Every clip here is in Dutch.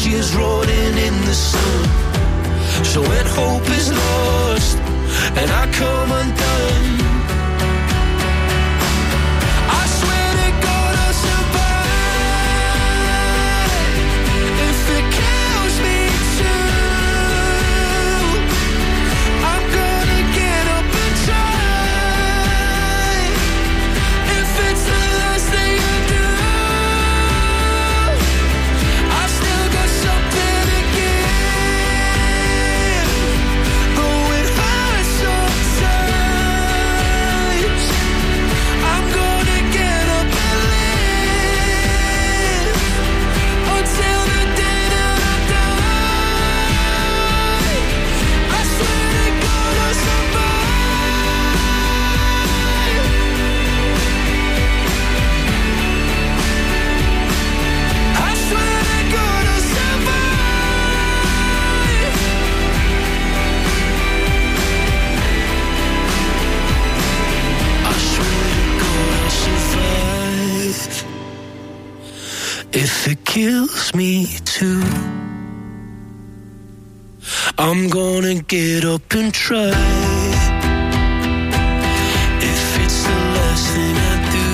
tears rolling in the sun. So when hope is lost and I come undone, I swear to God I'll survive. If it kills me too, I'm gonna get up and try. If it's the last thing I do, I've still got something to give. Though it hurts sometimes, I'm gonna get up and live until the day that I die. I swear to God I'll survive. I swear to God I'll survive. I swear to God I'll survive. If it kills me too, I'm gonna get up and try. If it's the last thing I do,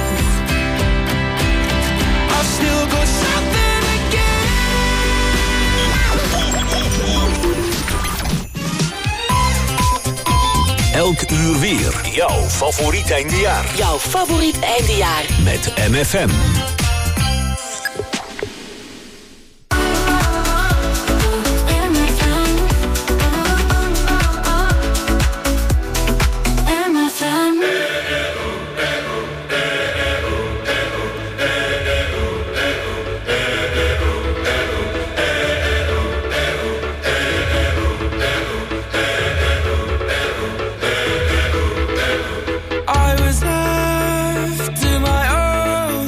I've still got something to give. Elk uur weer. Jouw favoriet eindejaar. Jouw favoriet eindejaar. Met MFM. I was left to my own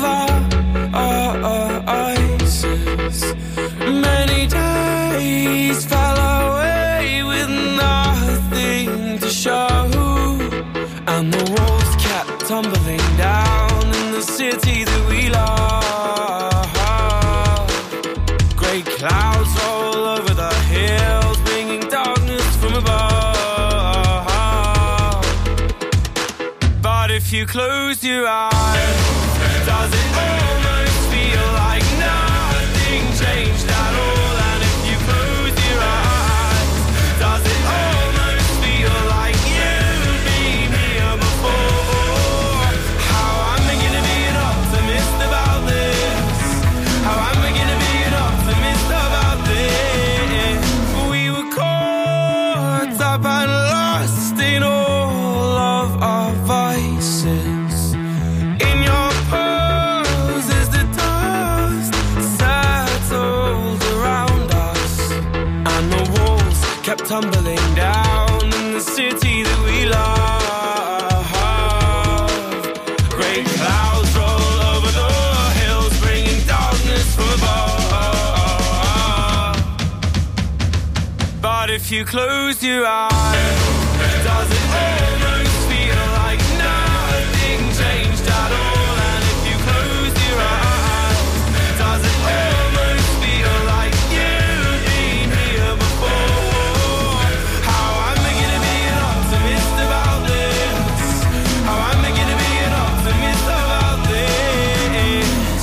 devices. Many days fell away with nothing to show, and the walls kept tumbling down in the city that we love. Great clouds roll over the hills, bringing darkness from above. But if you close your eyes, does it almost feel like nothing changed at all? And if you close your eyes, does it almost feel like you've been here before? How am I gonna be an optimist about this? How am I gonna be an optimist about this? We were caught up and lost in all of our vices. In your poses, the dust settled around us, and the walls kept tumbling down in the city that we love. Great clouds roll over the hills, bringing darkness from above. But if you close your eyes, does it almost feel like nothing changed at all? And if you close your eyes, does it almost feel like you've been here before? How am I gonna be an optimist about this? How am I gonna be an optimist about this?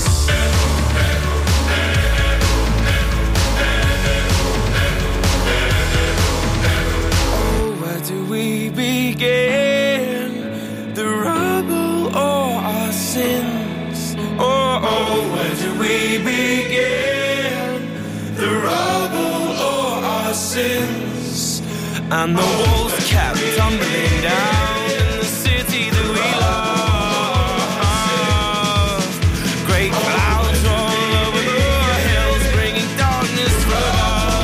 Oh, where do we begin? The rubble or our sins? Oh, where do we begin? The rubble or our sins? And the walls kept tumbling down in the city that we love. Great clouds roll over the hills, bringing darkness from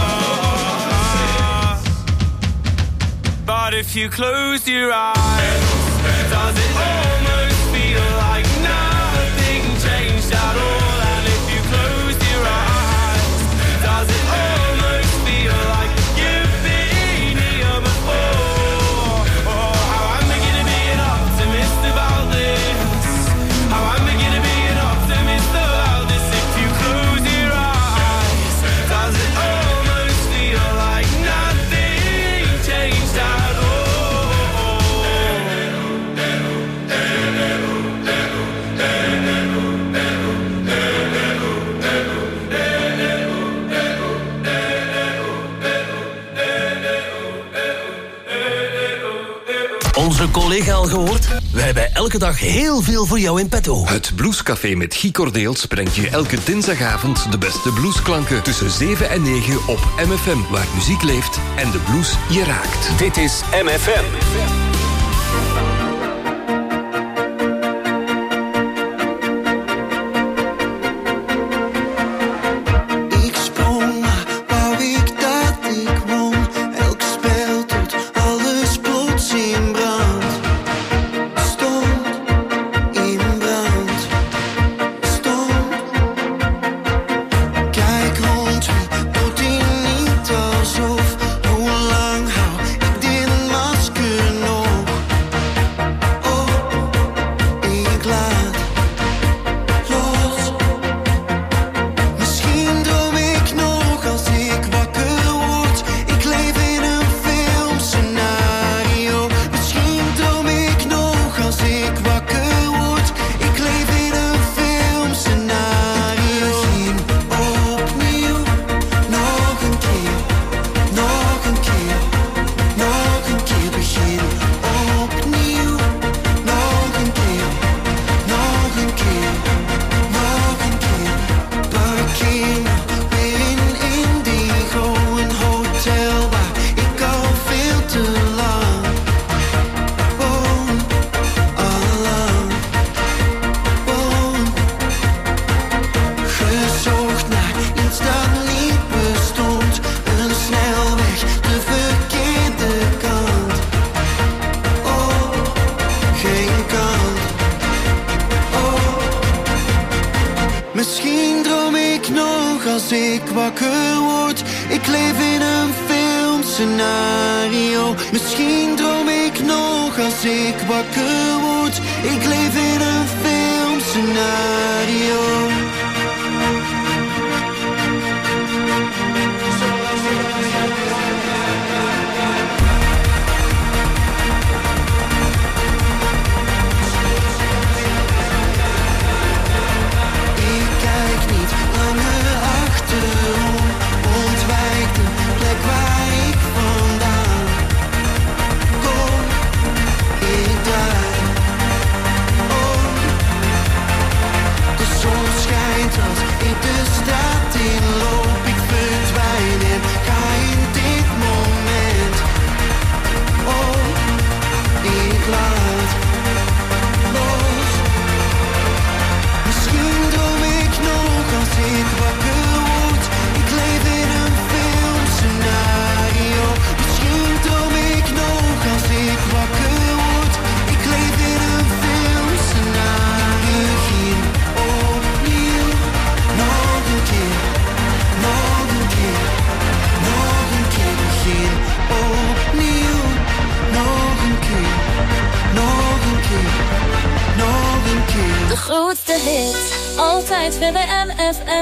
us. But if you close your eyes, does it almost feel like nothing changed at all? And if you close your eyes, does it almost feel like you've been here before? Oh, how am I gonna be an optimist about this? How am I gonna be an optimist about this if you close your eyes? onze collega al gehoord? Wij hebben elke dag heel veel voor jou in petto. Het Bluescafé met Guy Cordeels brengt je elke dinsdagavond de beste bluesklanken tussen 7 en 9 op MFM, waar muziek leeft en de blues je raakt. Dit is MFM. Misschien droom ik nog als ik wakker word. Ik leef in een filmscenario. Misschien droom ik nog als ik wakker word. Ik leef in een filmscenario. De grootste hits, altijd weer bij MFM.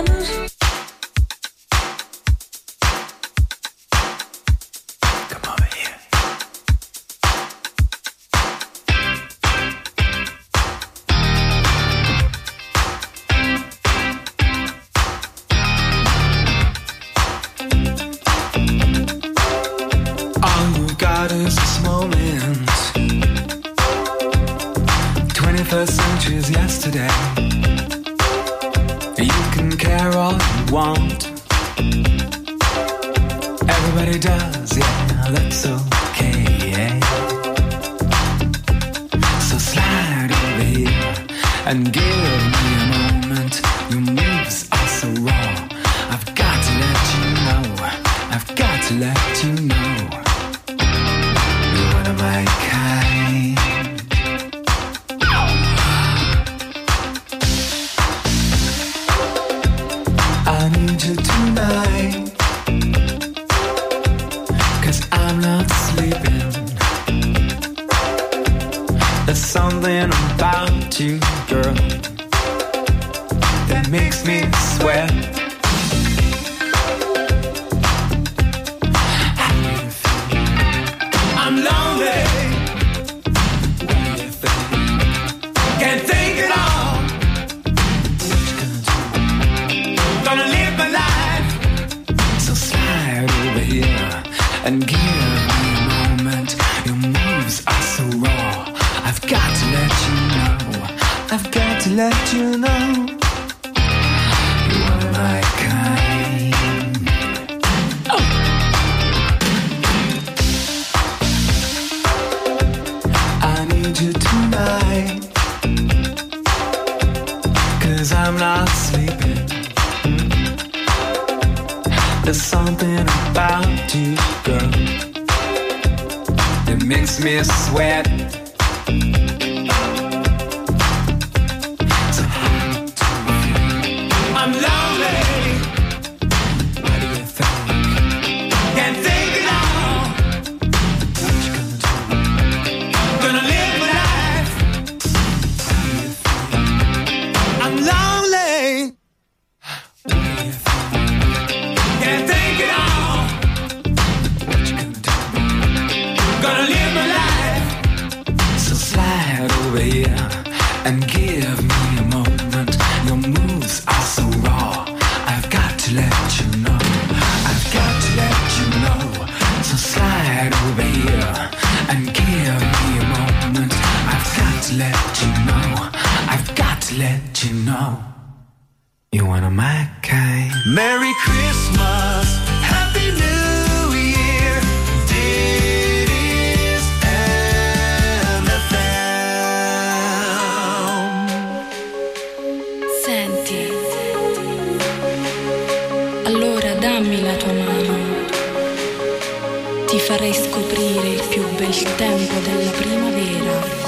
Yesterday, you can care all you want. Everybody does, yeah, that's okay. So slide over here and give me a moment. Your moves are so raw. I've got to let you know. I've got to let you know. You're one of my kind. I need you tonight, 'cause I'm not sleeping. There's something about you, girl, that makes me sweat. How do you feel? I'm lonely. What do you think? Can't think it all. Gonna live my life. So slide over here and give me a moment. Your moves are so raw. let you know you are my kind. I need you tonight, 'cause I'm not sleeping. There's something about you, girl, that makes me sweat. So hard to feel. I'm lonely. What do you think? Can't think it all. What you gonna do? Gonna live my life. What do you think? I'm lonely. What do you think? Can't think it all. What you gonna do? Gonna live my life. So slide over here and give me a moment. Your moves are so raw. I've got to let you know. I've got to let you know. So slide over here and give me a moment. I've got to let you know. I've got to let you know. You're one of my kind. Merry Christmas, Happy New Year. This is MFM. Senti, allora dammi la tua mano, ti farei scoprire il più bel tempo della primavera.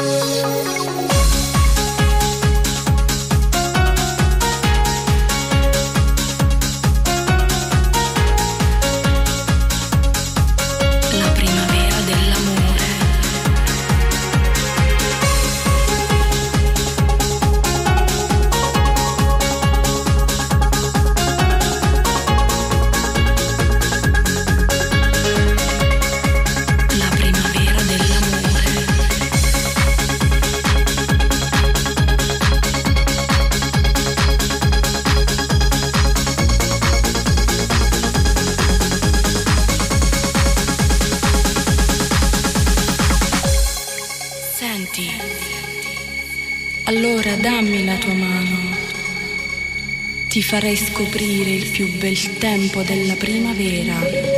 La primavera dell'amore. La primavera dell'amore. Senti, allora dammi la tua mano, ti farei scoprire il più bel tempo della primavera.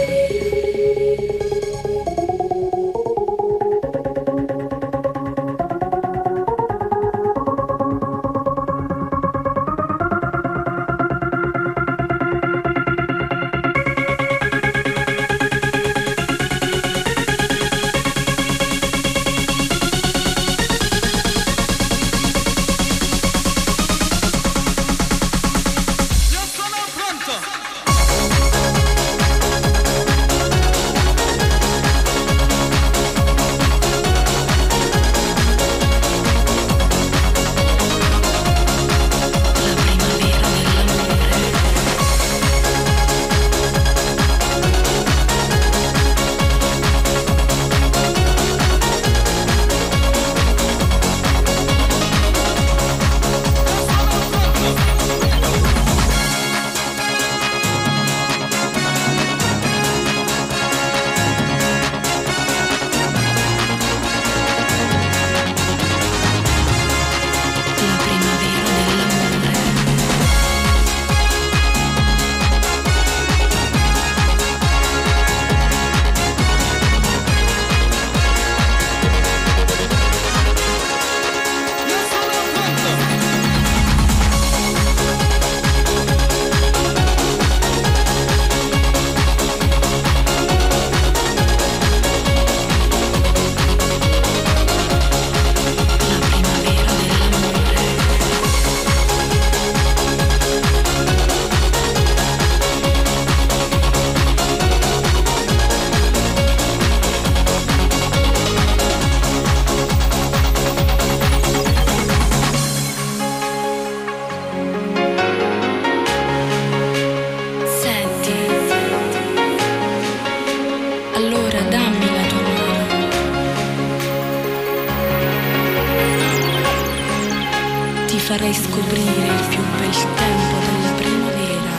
farei scoprire il più bel tempo della primavera.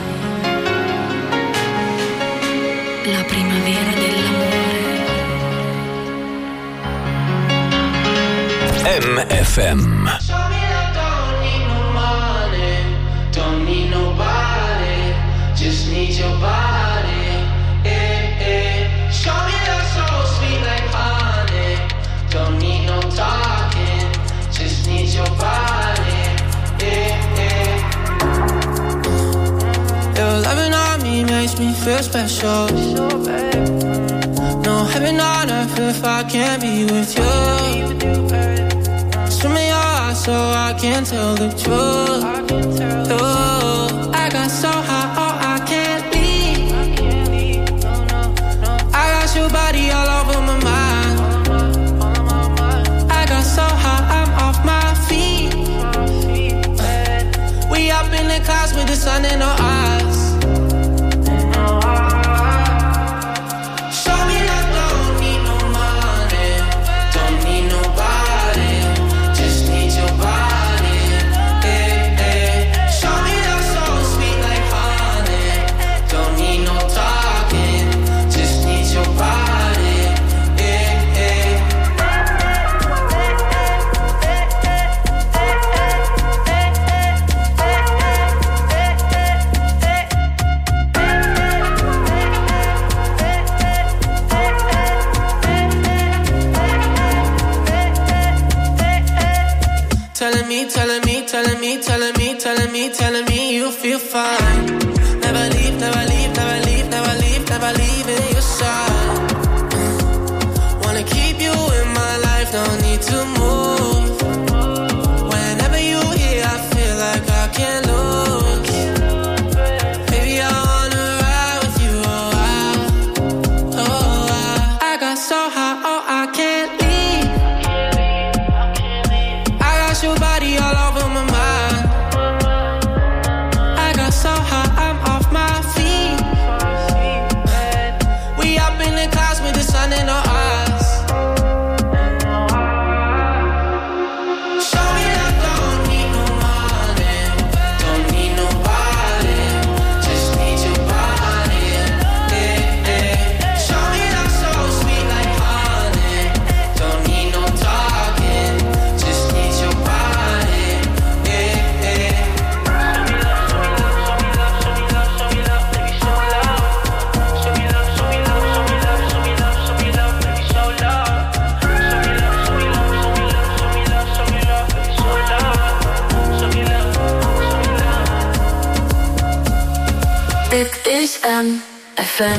La primavera dell'amore. MFM. Show me that feel special. No heaven on earth if I can't be with you. Swim in your eyes so I can tell the truth. Oh, I got so high, oh, I can't leave. I got your body all over my mind. I got so high, I'm off my feet. We up in the clouds with the sun in our eyes. Telling me you feel fine. Never leave, never leave, never leave, never leave, never leave in your side. Wanna keep you in my life, no need to move. Whenever you're here, I feel like I can't lose. Baby, I wanna ride with you, I got so high, oh, I can't leave. I got your body all over my mind. So high, I'm off my feet. We up in the clouds with the sun in our eyes. Show me that don't need no money, don't need nobody, just need your body. Yeah, yeah. Show me that so sweet like honey, don't need no talking, just need your body. Yeah, yeah. Dit is MFM.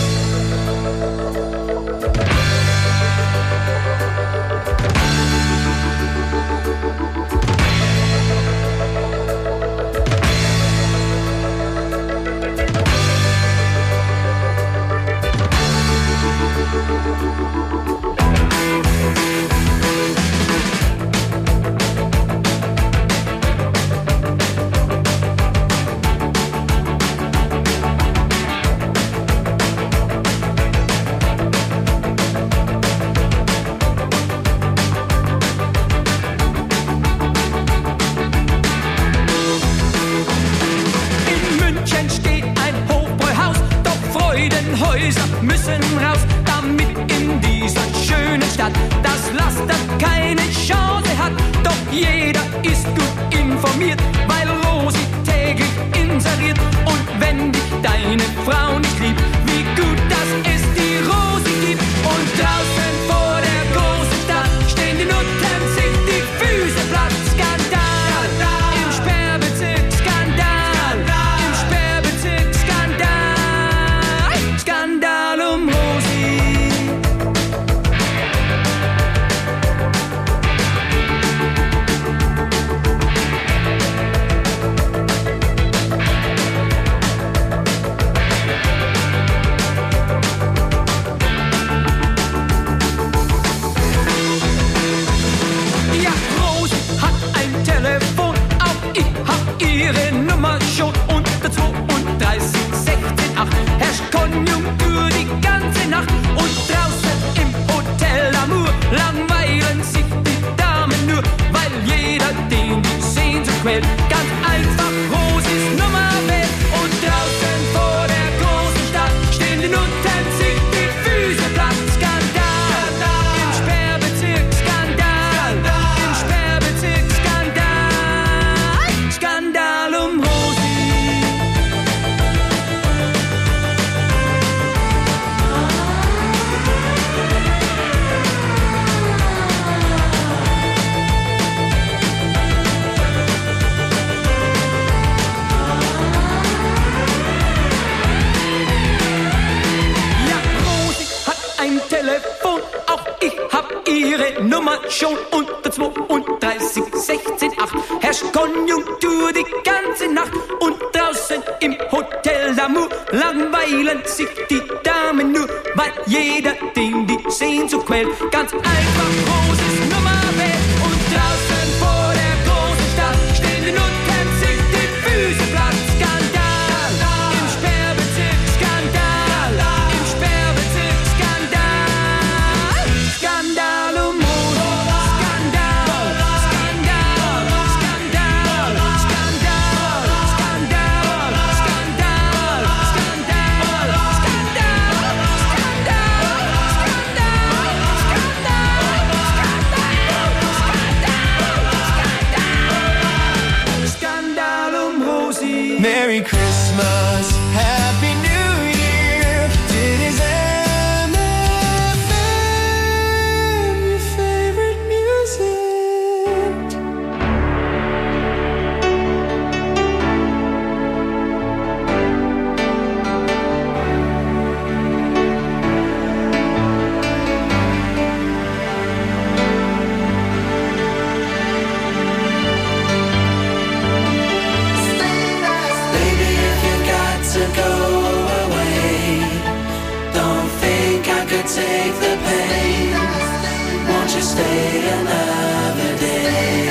Müssen raus, damit in dieser schönen Stadt das Laster keine Chance hat. Doch jeder ist gut informiert, weil Rosi täglich inseriert. Und wenn dich deine Frau nicht liebt, wie gut, dass es die Rosi gibt. Und draußen vor der großen Stadt stehen die Nutten, sich die Füße platt. Skandal, im Sperrbezirk, Skandal, im Sperrbezirk, Skandal, Skandal um Rosi. Nummer schon unter 32, 16, 8. Herrscht Konjunktur die ganze Nacht. Und draußen im Hotel d'Amour langweilen sich die Damen nur, weil jeder den die Sehnsucht quält. Ganz einfach großes Nummerwelt. Und draußen vor der großen Stadt stehen die Nutten, sich die Füße platt. Skandal im Sperrbezirk, Skandal im Sperrbezirk, Skandal. Skandal um Mode, Skandal, Skandal, Skandal, Skandal, Skandal, Skandal, Skandal um Rosi. Merry Christmas, Happy New Year. It is MFM, your favorite music. Baby, if you got to go away, don't think I could take the pain. Won't you stay another day?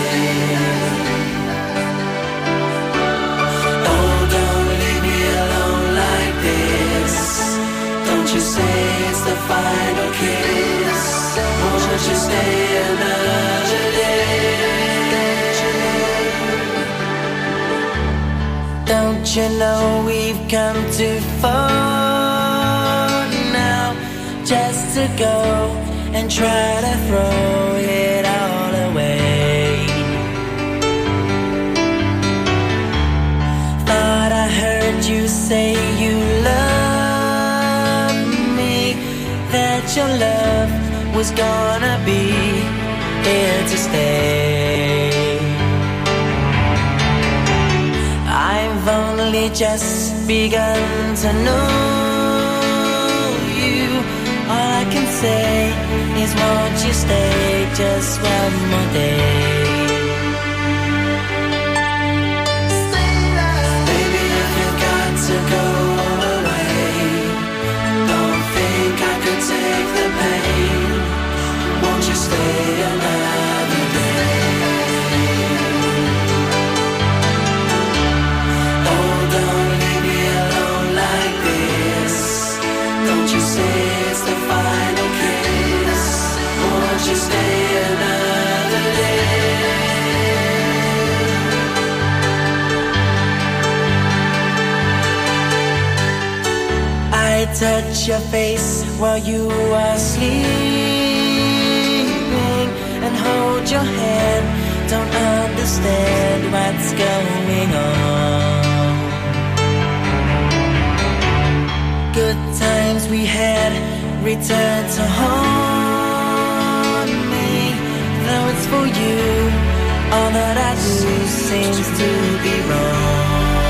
Oh, don't leave me alone like this. Don't you say it's the final kiss. Won't you stay another day? Don't you know we've come too far now just to go and try to throw it all away? Thought I heard you say you love me, that your love was gonna be here to stay. I've only just begun to know you. All I can say is won't you stay just one more day? Baby, if you got to go away, don't think I could take the pain. Won't you stay another day? Oh, don't leave me alone like this. Don't you say it's the final kiss. Won't you stay another day? I touch your face while you are sleeping and hold your hand. Don't understand what's going on. Good times we had return to haunt me. Though it's for you, all that I do seems to be wrong.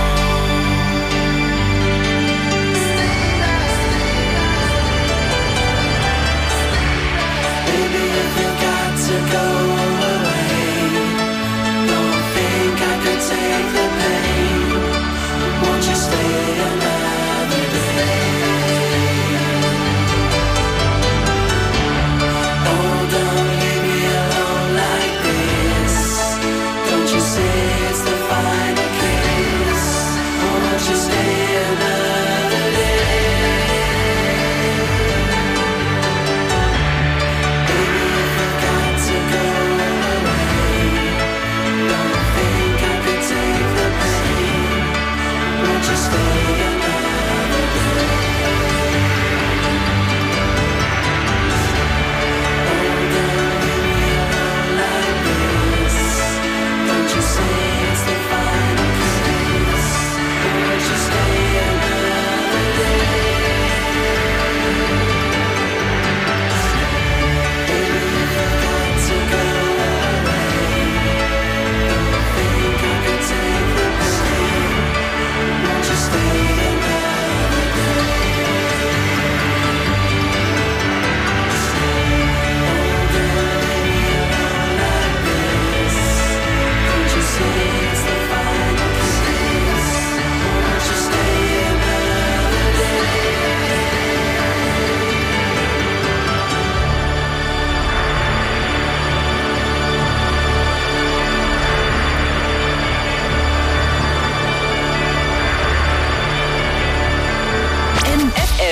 Baby, if you got to go away, don't think I could take the pain. Won't you stay another day? Oh, don't leave me alone like this. Don't you say it's the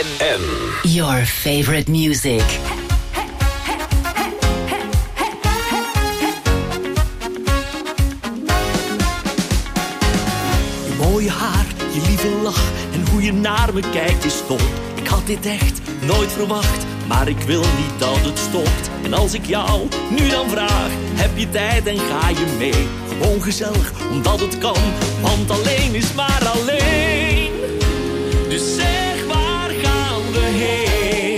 FM. Your favorite music. Je mooie haar, je lieve lach en hoe je naar me kijkt is top. Ik had dit echt nooit verwacht, maar ik wil niet dat het stopt. En als ik jou nu dan vraag, heb je tijd en ga je mee? Gewoon gezellig, omdat het kan, want alleen is maar alleen. Dus zeg, waar gaan we heen?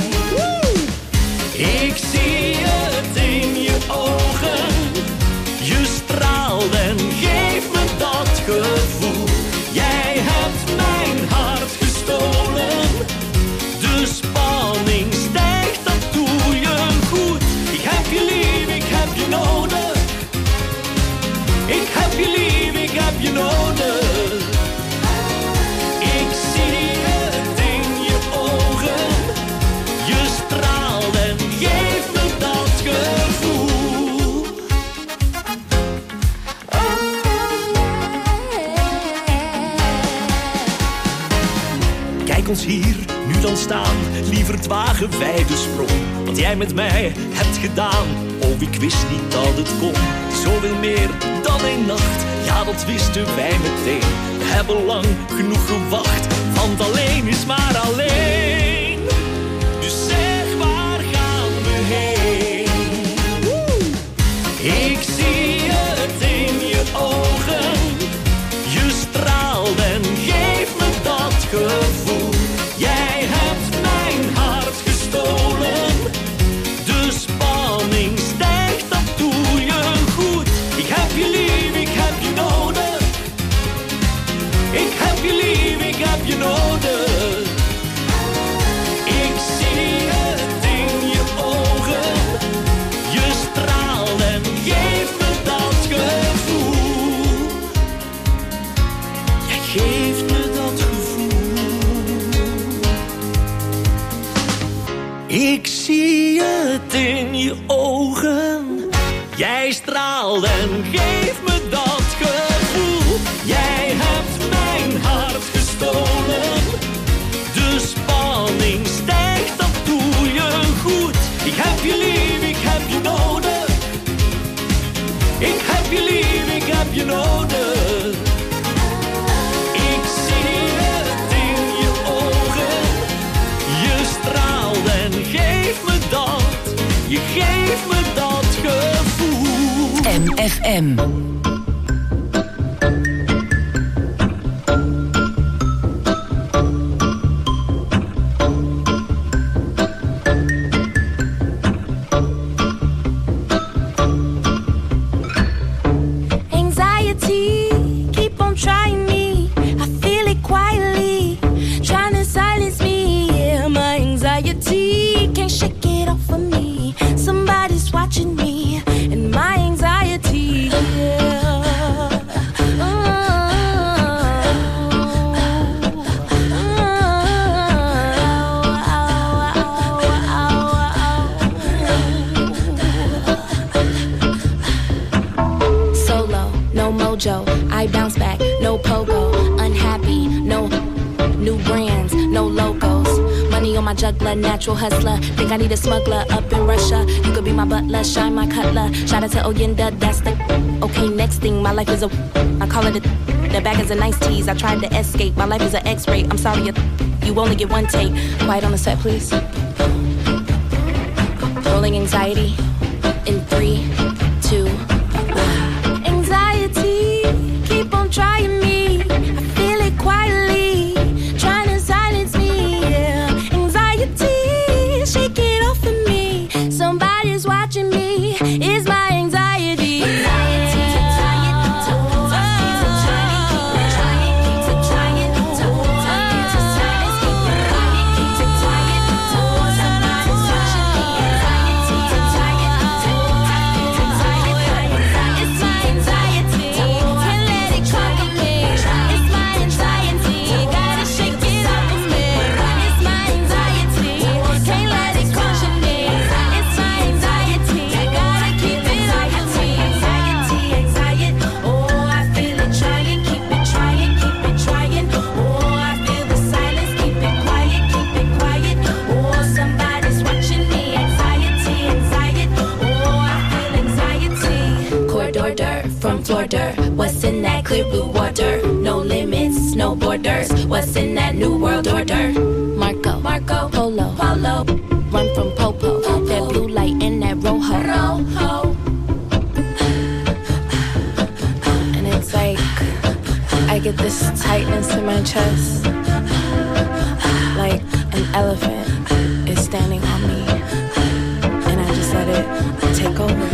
Ik zie het in je ogen, je straalt en geeft me dat gevoel. Jij hebt mijn hart gestolen, de spanning stijgt, dat doe je goed. Ik heb je lief, ik heb je nodig. Ik heb je lief, ik heb je nodig. Ik zie het in je ogen, je straalt en geeft me dat gevoel. Kijk ons hier nu dan staan, lieverd wagen wij de sprong. Wat jij met mij hebt gedaan, oh ik wist niet dat het kon. Zoveel meer dan één nacht, ja dat wisten wij meteen. We hebben lang genoeg gewacht, want alleen is maar alleen. Dus zeg, waar gaan we heen? Ik zie het in je ogen, je straalt en geeft me dat gevoel. Jij hebt mijn hart gestolen, de spanning stijgt, dat doe je goed. Ik heb je lief, ik heb je nodig. Ik heb je lief, ik heb je nodig. Ik zie het in je ogen, je straalt en geeft me dat gevoel. Jij geeft me dat gevoel. Ik zie het in je ogen, jij straalt en geeft me dat gevoel. Jij hebt mijn hart gestolen, de spanning stijgt, dat doe je goed. Ik heb je lief, ik heb je nodig. Ik heb je lief, ik heb je nodig. Ik zie het in je ogen, je straalt en geeft me dat. Je geeft me dat gevoel. MFM. Anxiety, keep on trying me. I feel it quietly, trying to silence me. Yeah, my anxiety can't shake it off of me. Somebody's watching me, and my anxiety. Yeah. Solo, no mojo, I bounce back, no pogo. Unhappy, no new brands, no logos. Money on my juggler, natural hustler. Think I need a smuggler up in Russia. You could be my butler, shine my cutler. Shout out to Oyenda, that's the. Okay, next thing, my life is a. I call it a. The bag is a nice tease. I tried to escape, my life is an X-ray. I'm sorry, you only get one take. Quiet on the set, please. Rolling anxiety in 3, 2, 1. Anxiety, keep on trying me. I feel it quietly, trying to silence me. Yeah. Anxiety, shake it off of me. Somebody's watching me. It's my anxiety. It's my anxiety. Can't let it conquer me. orders. What's in that new world order? Marco, Polo, run from Popo. That blue light in that Rojo. And it's like I get this tightness in my chest, like an elephant is standing on me, and I just let it take over.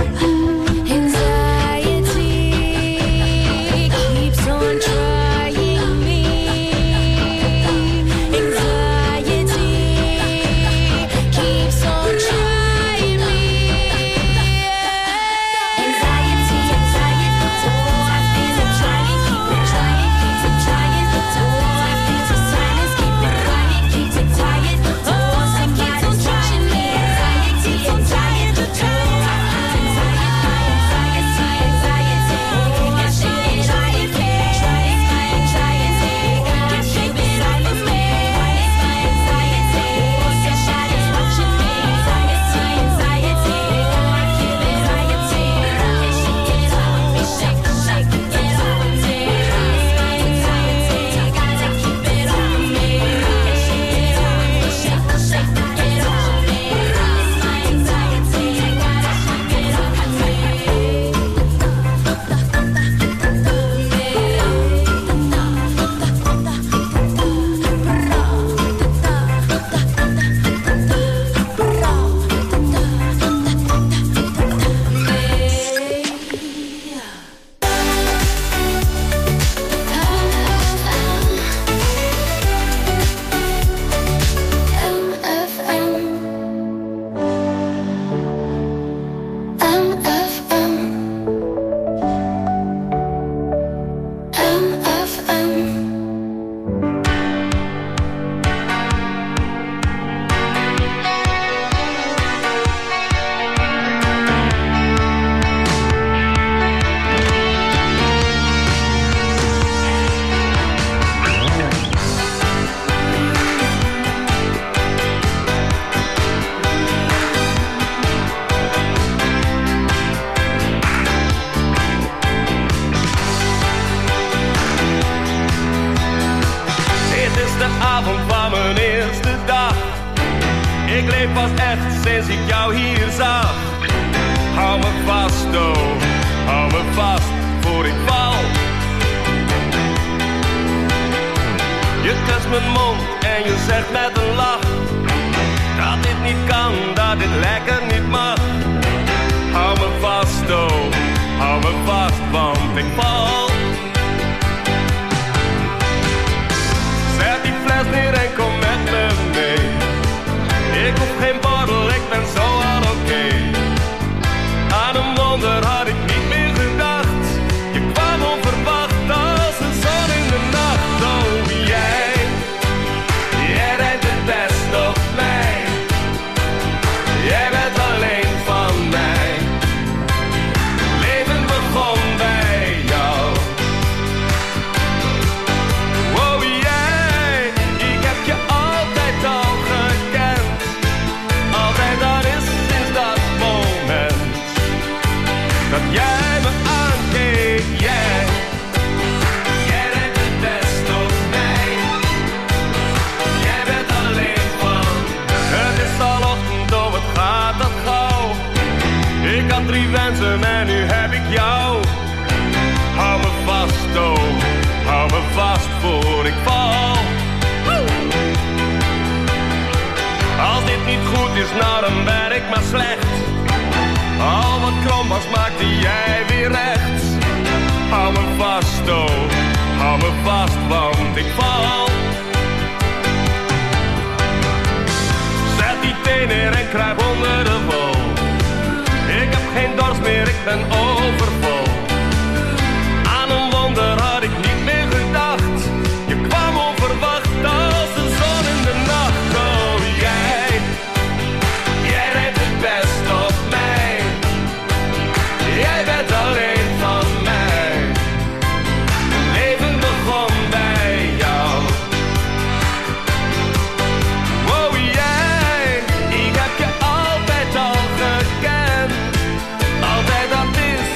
Altijd dat is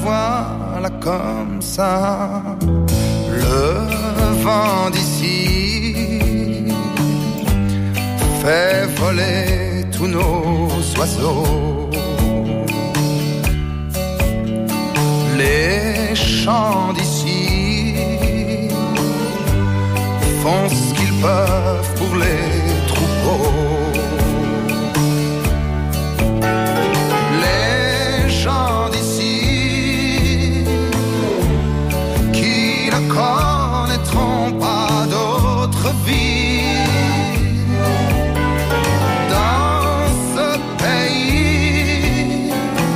voilà comme ça. Le vent d'ici fait voler tous nos oiseaux. Les chants d'ici font ce qu'ils peuvent pour les troupeaux. Les gens d'ici qui ne connaîtront pas d'autre vie dans ce pays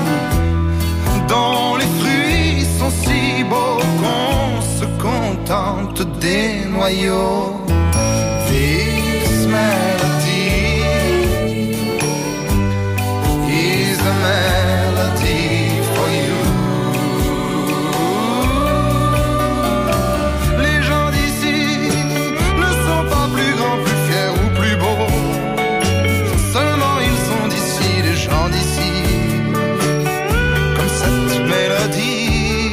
dont les fruits sont si beaux qu'on se contente des noyaux. This melody is a melody for you. Les gens d'ici ne sont pas plus grands, plus fiers ou plus beaux. Seulement ils sont d'ici, les gens d'ici, comme cette mélodie.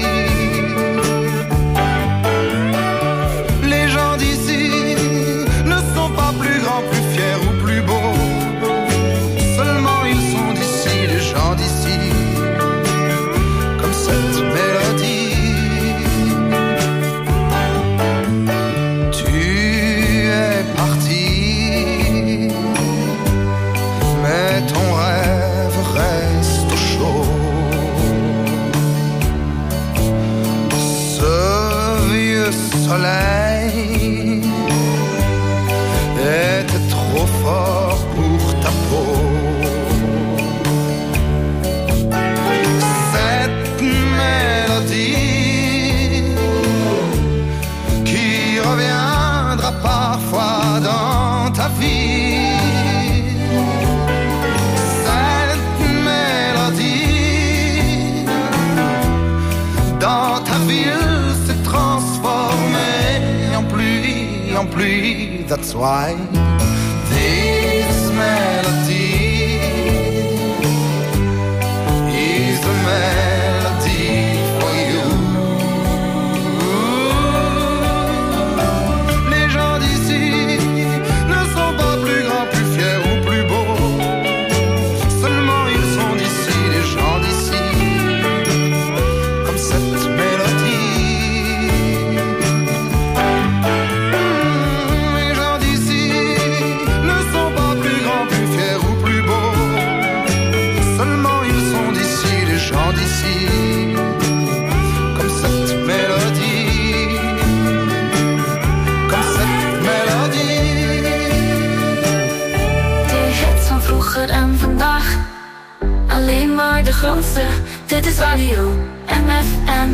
Les gens d'ici ne sont pas plus grands, plus fiers ou plus beaux. Seulement ils sont d'ici, les gens d'ici, comme cette mélodie. Tu es parti, mais ton rêve reste chaud. Ce vieux soleil était trop fort pour ta peau. Cette mélodie qui reviendra parfois dans ta vie. Cette mélodie dans ta ville s'est transformée en pluie, en pluie. That's why this melody is a melody for you. Les gens d'ici ne sont pas plus grands, plus fiers ou plus beaux. Seulement ils sont d'ici, les gens d'ici, comme cette mélodie. Les gens d'ici ne sont pas plus grands, plus fiers ou plus beaux. Seulement ils sont d'ici, les gens d'ici, comme cette mélodie. Comme cette mélodie. De hits van vroeger en vandaag, alleen maar de grootste. Dit is Radio MFM.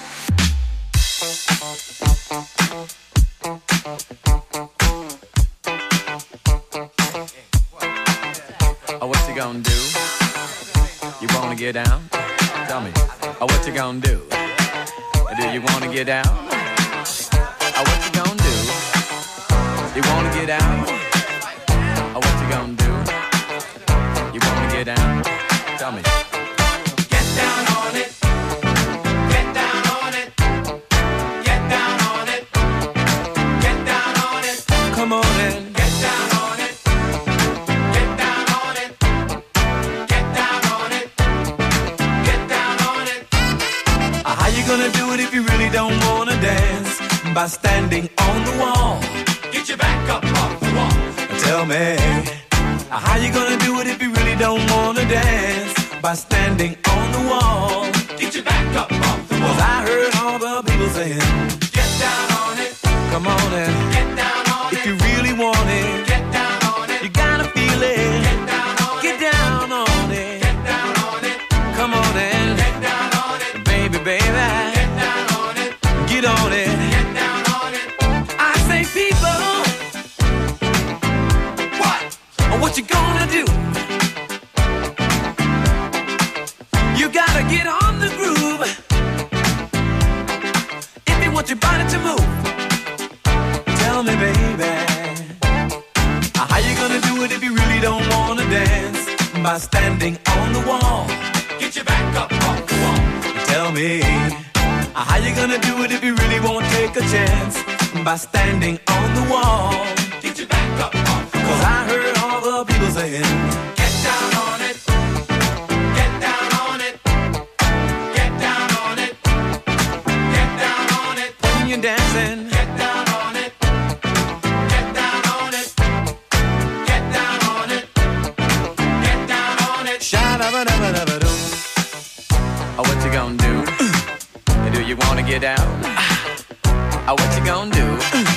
Oh, what you gonna do? You wanna get down? Tell me. Oh, what you gonna do? Do you wanna get down? Oh, what you gonna do? You wanna get down? Oh, what you gonna do? You wanna get down? Tell me. Get down on it. Get down on it. Get down on it. Get down on it. Come on in. Get down on it. Get down on it. Get down on it. Get down on it. How you gonna do it if you really don't wanna dance? By standing on the wall. Get your back up off the wall. Tell me. How you gonna do it if you really don't wanna dance? By standing on the wall. Get your back up off the wall. 'Cause I heard all the people saying, get down on it. Come on and get down on it. If you really want it, get down on it. You gotta feel it. Get down on it. Get down on it. Get down on it. Come on and get down on it. Baby, baby. Get down on it. Get on it. Get down on it. I say people. What you gonna do? You gotta get on the groove if you want your body to move. Tell me, baby, how you gonna do it if you really don't wanna dance? By standing on the wall. Get your back up off the wall. Tell me, how you gonna do it if you really won't take a chance? By standing on the wall. Get your back up off the wall. 'Cause I heard all the people saying, get down on it. Get down on it. Get down on it. Get down on it. When you're dancing. Get down on it. Get down on it. Get down on it. Get down on it. Sha-da-ba-da-ba-da-ba-doo. Oh, what you gonna do? Do you wanna get down? Oh, what you gonna do?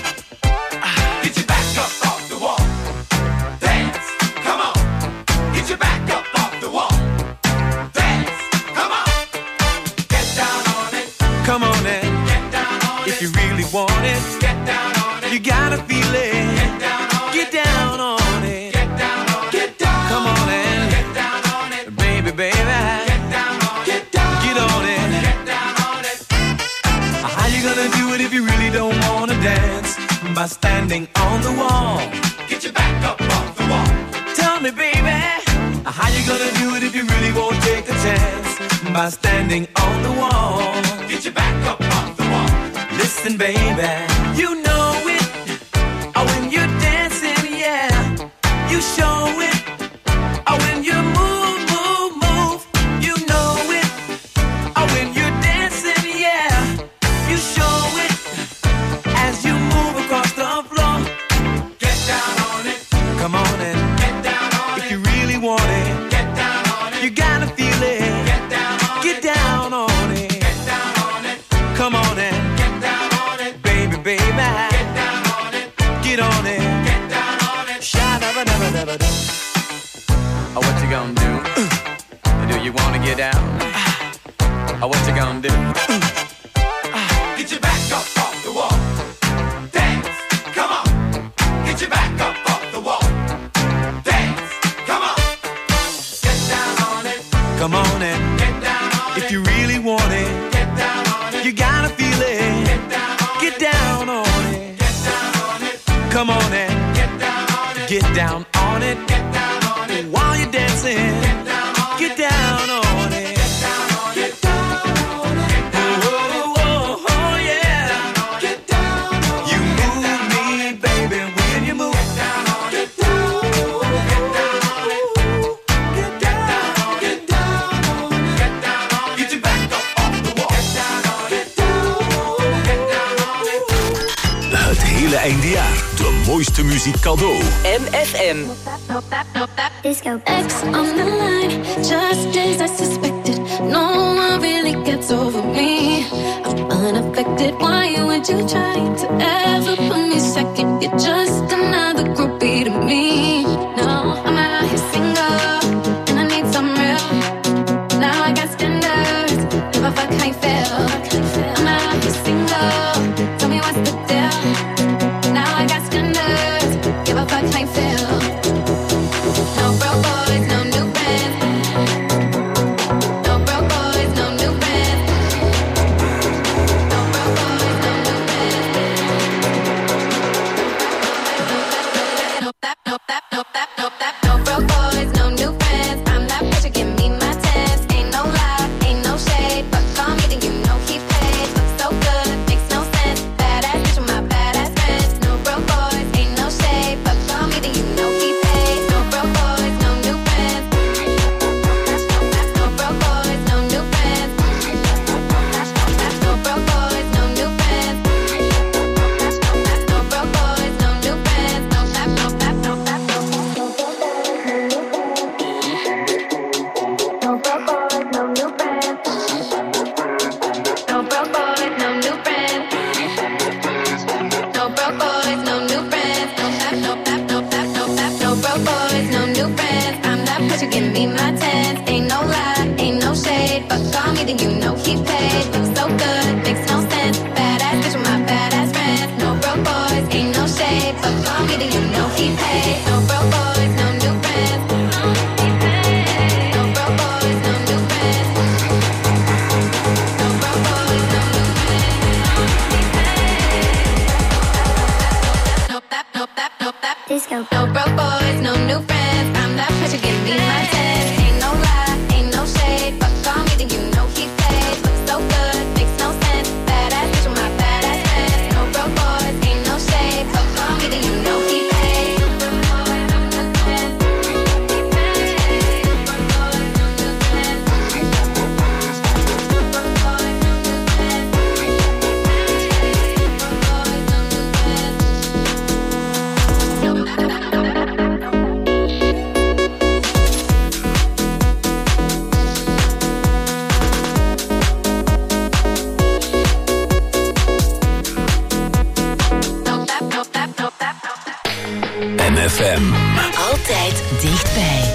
Get your back up off the wall. Dance, come on. Get your back up off the wall. Dance, come on. Get down on it. Come on in. Get down on it. If you really want it. Get down on it. You gotta feel it. Get down on it. Get down on it. Get down on it. Get down. Come on in. Get down on it. Baby, baby. Get down on it. Get down. Get on it. Get down on it. How you gonna do it if you really don't wanna dance? By standing on the wall. Get your back up off the wall. Tell me, baby, how you gonna do it if you really won't take a chance? By standing on the wall. Get your back up off the wall. Listen, baby, you know it. Oh, when you're dancing, yeah, you show it. Oh, when you move, move, move, you know it. Oh, when you're dancing, yeah, you show it. As you move across the floor, get down on it. Come on in. Get down on it. If you really want it, get down on it. You gotta feel it. Get down on it. Get down on it. Get down on it. Come on in. Get down on it. Baby, baby. Get down on it. Get on it. Get down on it. Sha-da-ba-da-ba-da-ba-da. Oh, what you gonna do? Do you wanna get down? Oh, what you gonna do? Get your back up off the wall. Dance, come on. Get your back up off the wall. Dance, come on. Get down on it. Come on in. Get down on it. If you really want it. Get down on it. You gotta feel it. Get down on it. Get down on it. Get down on it. Come on in. Get down on it. Get down on it. Get down on it. While you're dancing. Get down on it. Get down on it. Get down on it. Get down on it. Oh, oh, oh, yeah. Get down on it. You move me, baby, when you move. Get down on it. Get down on it. Get down on it. Get down on it. Get down on it. Get down on it. Get your back up off the wall. Get down on it. Get down on it. Get down on it. Het hele eindejaar. De mooiste muziek cadeau. MFM. Disco X on the line, just as I suspected. No one really gets over me. I'm unaffected. Why would you try to ever put me second? You're just another groupie to me. No, I'm out here single, and I need some real. Now I got standards. Give a fuck how you feel. I'm out here single. Tell me what's the deal. Now I got standards. Give a fuck how you feel. No broke boys, no new friends. No broke boys, no new friends. No broke boys, no new friends. No broke boys, no new friends. I'm not pressure, give me my test. Ain't no lie, ain't no shade, but call me then you know he paid. Looks so good, makes no sense. Badass bitch with my badass friends. No broke boys, ain't no shade, but call me then you know he paid. No broke boys, no new Altijd dichtbij.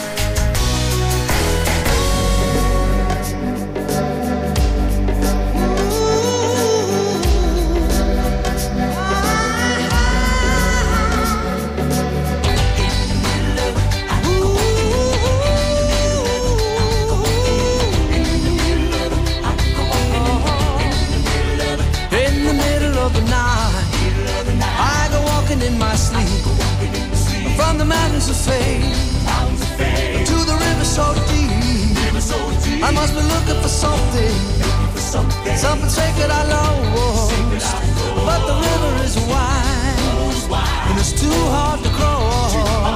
In my sleep, from the mountains of fame to the river so deep, I must be looking for something sacred I lost. But the river is wide and it's too hard to cross.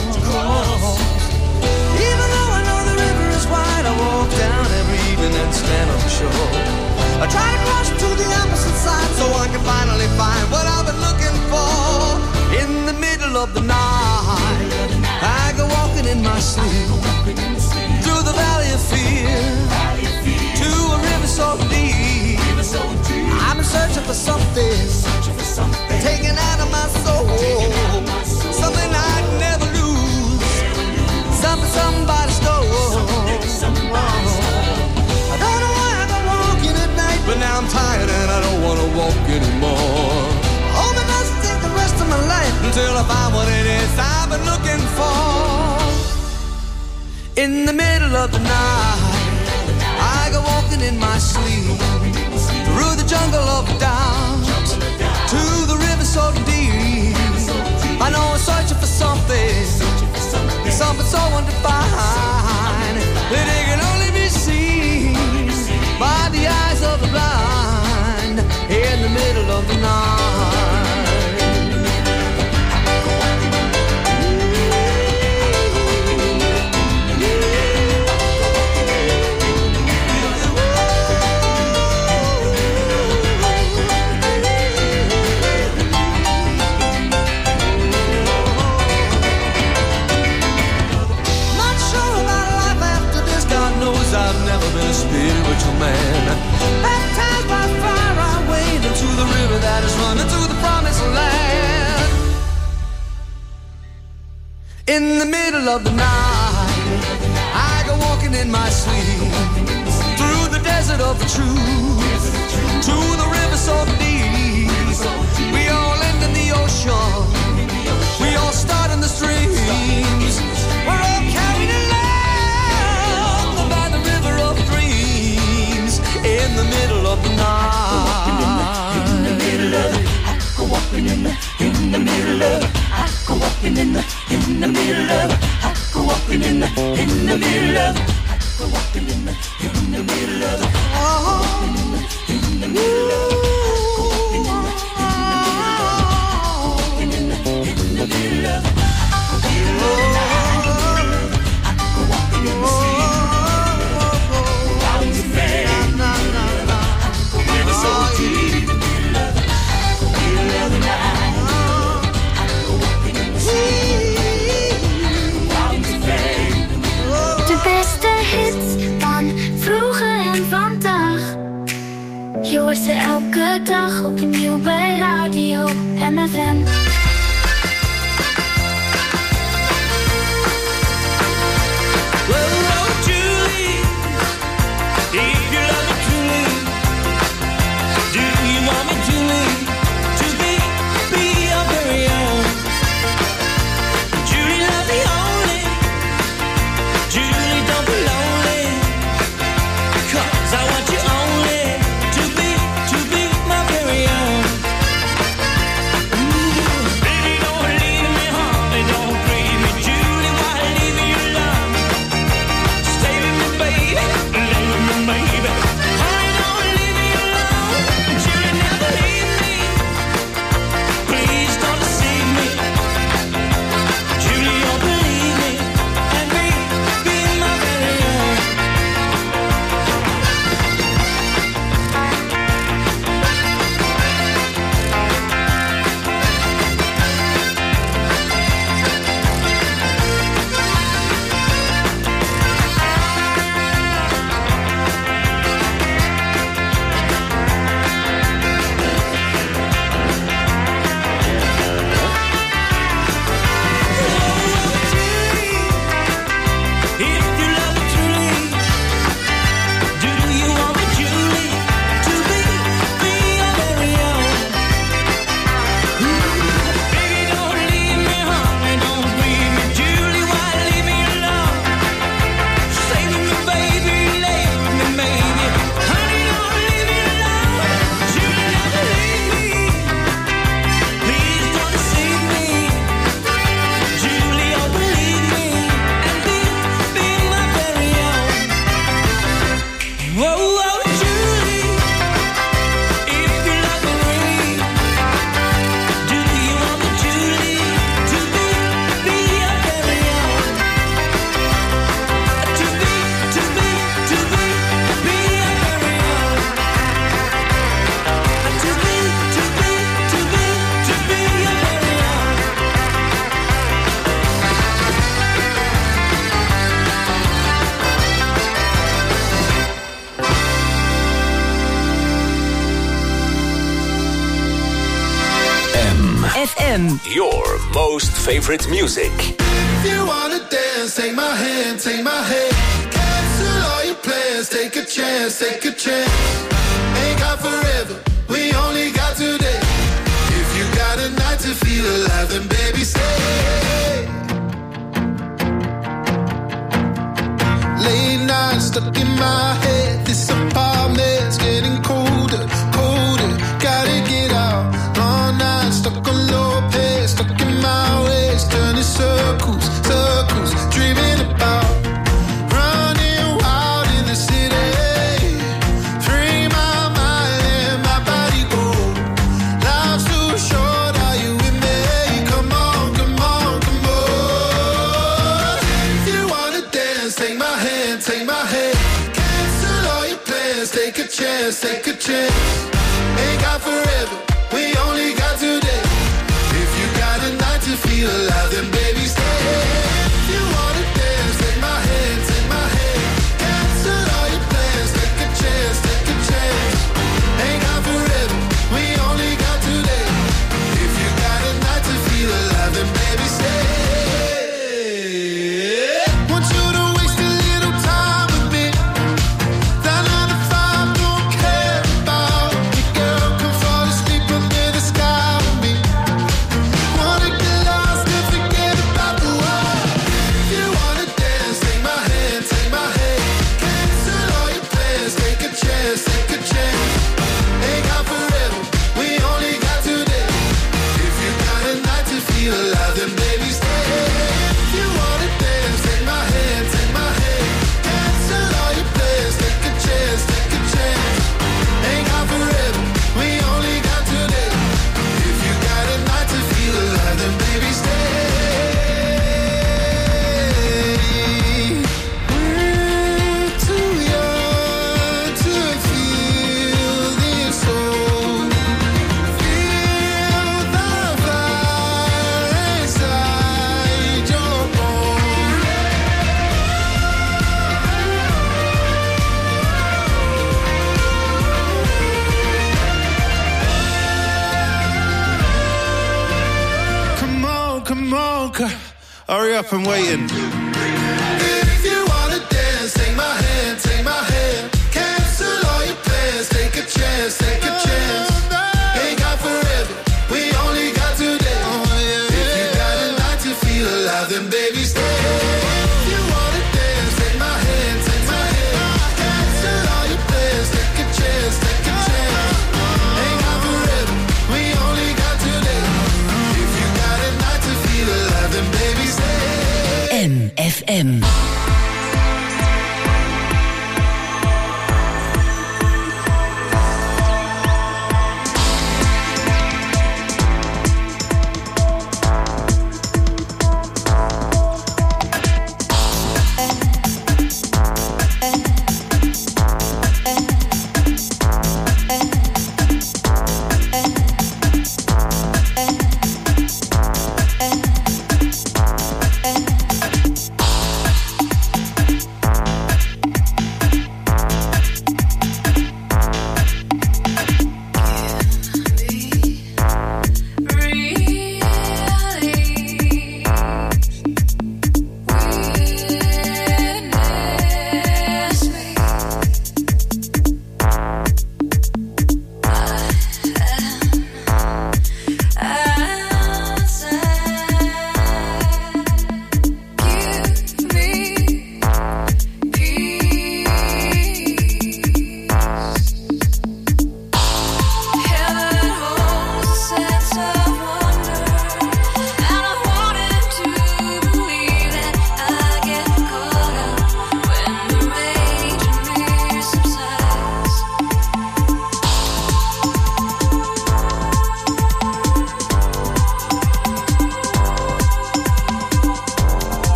Even though I know the river is wide, I walk down every evening and stand on the shore. I try to cross to the opposite side so I can finally find what I've been looking for. In the middle of the night, I go walking in my sleep through the valley of fear to a river so deep. I'm searching for something taken out of my soul, something I'd never lose, something somebody stole. I don't know why I go walking at night, but now I'm tired and I don't want to walk anymore. My life until I find what it is I've been looking for. In the middle of the night, I go walking in my sleep through the jungle of doubt to the river so deep. I know I'm searching for something so undefined that it can only be seen by the eyes of the blind. In the middle of the night. I've never been a spiritual man. Baptized by fire, I wade into the river that is running to the promised land. In the middle of the night, I go walking in my sleep through the desert of the truth to the river so deep. We all end in the ocean. We all start in the streams. We're all carried along in the middle of the night. In the middle of it, I go walking in the middle of it, I go walking in the middle of it, I go walking in the middle of it, I go walking in the middle of it, oh, in the middle of it, I go walking in the middle of it, I go walking in the sea. De beste hits van vroeger en vandaag. Je hoort ze elke dag opnieuw bij Radio MFM. To be my very own. FM. Your most favorite music. If you wanna dance, take my hand, take my hand. Cancel all your plans, take a chance, take a chance. Ain't got forever, we only got today. If you got a night to feel alive, then baby stay. Late night stuck in my head, this apartment's getting colder, colder. Gotta get out, long night stuck on low pace, stuck in my ways, turning circles, circles, dreaming about running wild in the city. Free my mind and my body go. Life's too short, are you with me? Come on, come on, come on. If you wanna dance, take my hand, take my hand. Cancel all your plans, take a chance, take a chance. Ain't got forever, we only got today. If you got a night to feel alive, then baby stay. If you wanna dance, take my hand, take my hand. Cancel all your plans, take a chance, take a chance. Ain't got forever, we only got today. If you got a night to feel alive, then baby stay. Want you to waste a little time with me. That 9 to 5 don't care about me. Girl, come fall asleep under the sky with me. Wanna get lost and forget about the world. If you wanna dance, take my hand, take my hand. Cancel all your plans, take a chance, take a chance. Ain't got forever, we only got today. If you got a night to feel alive, then baby stay. If you wanna dance, take my hand, take my hand. Cancel all your plans, take a chance, take a chance. Ain't got forever, we only got today. If you got a night to feel alive, then baby stay. We're too young to feel this soul. Feel the fire inside your bones. Come on, hurry up, I'm waiting.